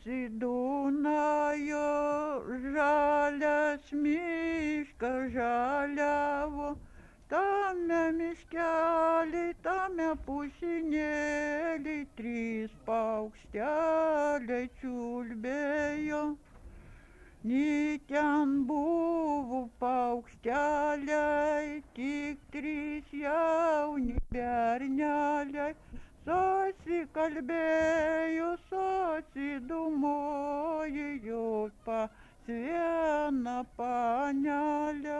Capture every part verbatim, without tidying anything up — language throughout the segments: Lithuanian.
Esi Dunajo, žalias miškas žaliavo, tame miškely, tame pušynėly trys paukšteliai čiulbėjo. Ni ten buvo paukšteliai, tik trys jauni berneliai, susikalbėjo, susidūmojo pas vieną panelę.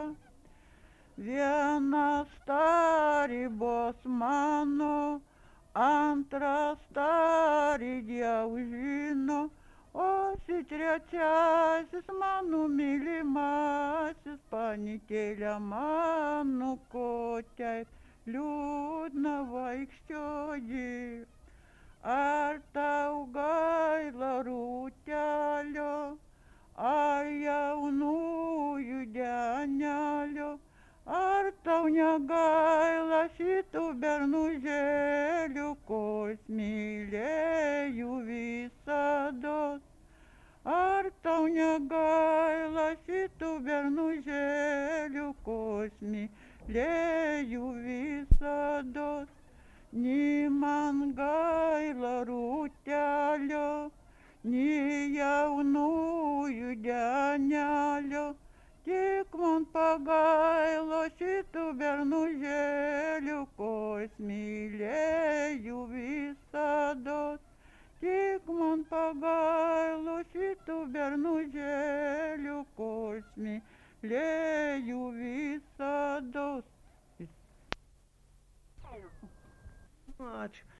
Vienas tarybos mano, antras tarė Dievas žino, o trečiasis mano mylimasis, panikėlė mano kočiai, liūdna vaikščioji. Ar tau gaila rūtelio, ar jaunųjų dienelio, ar tau negaila šitų bernužėlių, kos mylėjau visados? Ar tau negaila šitų bernužėlių, kos mylėjau visados? Ni man gaila rūtelio, ni jaunųjų dienelio, tik man pagailo šitų bernužėlių, kos mylėjau visados. Tik man pagailo šitų bernužėlių, kos mylėjau visados. Ačiū.